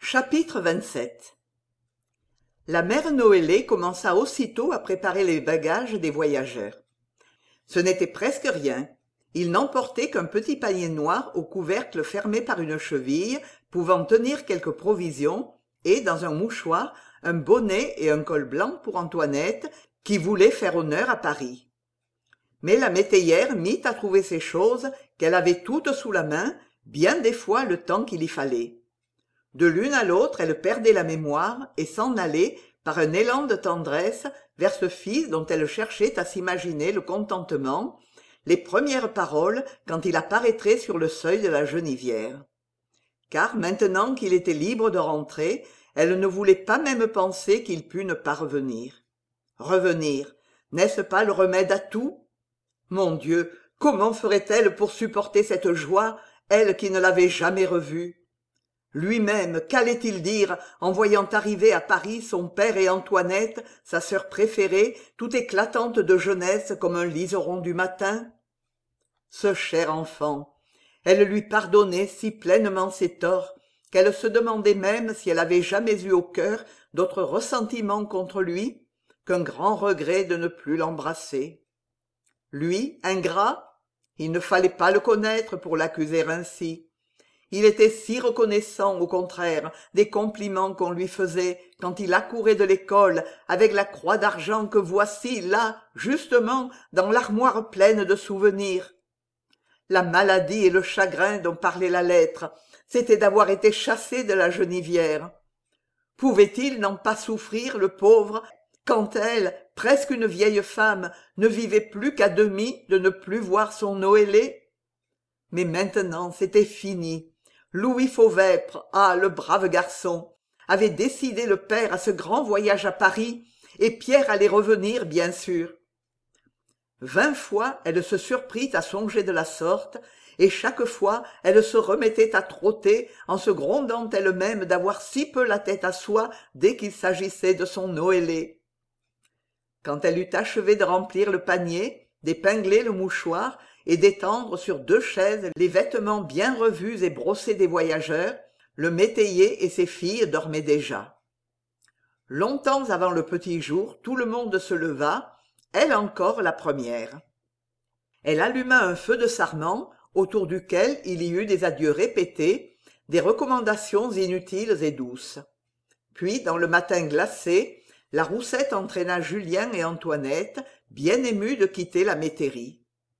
Chapitre 27. La mère Noélée commença aussitôt à préparer les bagages des voyageurs. Ce n'était presque rien. Ils n'emportaient qu'un petit panier noir au couvercle fermé par une cheville, pouvant tenir quelques provisions, et, dans un mouchoir, un bonnet et un col blanc pour Antoinette, qui voulait faire honneur à Paris. Mais la métayère mit à trouver ces choses qu'elle avait toutes sous la main, bien des fois le temps qu'il y fallait. De l'une à l'autre, elle perdait la mémoire et s'en allait, par un élan de tendresse, vers ce fils dont elle cherchait à s'imaginer le contentement, les premières paroles quand il apparaîtrait sur le seuil de la genivière. Car maintenant qu'il était libre de rentrer, elle ne voulait pas même penser qu'il pût ne pas revenir. Revenir, n'est-ce pas le remède à tout? Mon Dieu, comment ferait-elle pour supporter cette joie, elle qui ne l'avait jamais revu? Lui-même, qu'allait-il dire en voyant arriver à Paris son père et Antoinette, sa sœur préférée, tout éclatante de jeunesse comme un liseron du matin? Ce cher enfant! Elle lui pardonnait si pleinement ses torts qu'elle se demandait même si elle avait jamais eu au cœur d'autre ressentiment contre lui qu'un grand regret de ne plus l'embrasser. Lui, ingrat? Il ne fallait pas le connaître pour l'accuser ainsi. Il était si reconnaissant, au contraire, des compliments qu'on lui faisait quand il accourait de l'école avec la croix d'argent que voici, là, justement, dans l'armoire pleine de souvenirs. La maladie et le chagrin dont parlait la lettre, c'était d'avoir été chassé de la genivière. Pouvait-il n'en pas souffrir, le pauvre, quand elle, presque une vieille femme, ne vivait plus qu'à demi de ne plus voir son Noélé? Mais maintenant, c'était fini. Louis Fauvêpre, le brave garçon, avait décidé le père à ce grand voyage à Paris, et Pierre allait revenir, bien sûr. 20 fois elle se surprit à songer de la sorte, et chaque fois elle se remettait à trotter en se grondant elle-même d'avoir si peu la tête à soi dès qu'il s'agissait de son Noélé. Quand elle eut achevé de remplir le panier, d'épingler le mouchoir et d'étendre sur 2 chaises les vêtements bien revus et brossés des voyageurs, le métayer et ses filles dormaient déjà. Longtemps avant le petit jour, tout le monde se leva, elle encore la première. Elle alluma un feu de sarment, autour duquel il y eut des adieux répétés, des recommandations inutiles et douces. Puis, dans le matin glacé, la Roussette entraîna Julien et Antoinette, bien émus de quitter la métairie.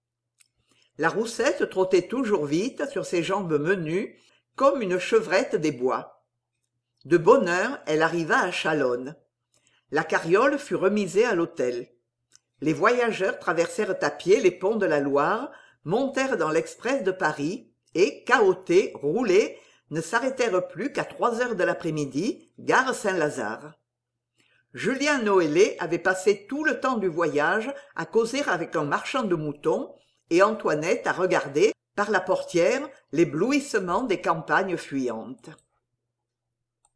La Roussette trottait toujours vite sur ses jambes menues, comme une chevrette des bois. De bonne heure, elle arriva à Chalonne. La carriole fut remisée à l'hôtel. Les voyageurs traversèrent à pied les ponts de la Loire, montèrent dans l'express de Paris et, cahotés, roulés, ne s'arrêtèrent plus qu'à 3 heures de l'après-midi, gare Saint-Lazare. Julien Noélé avait passé tout le temps du voyage à causer avec un marchand de moutons, et Antoinette à regarder, par la portière, l'éblouissement des campagnes fuyantes.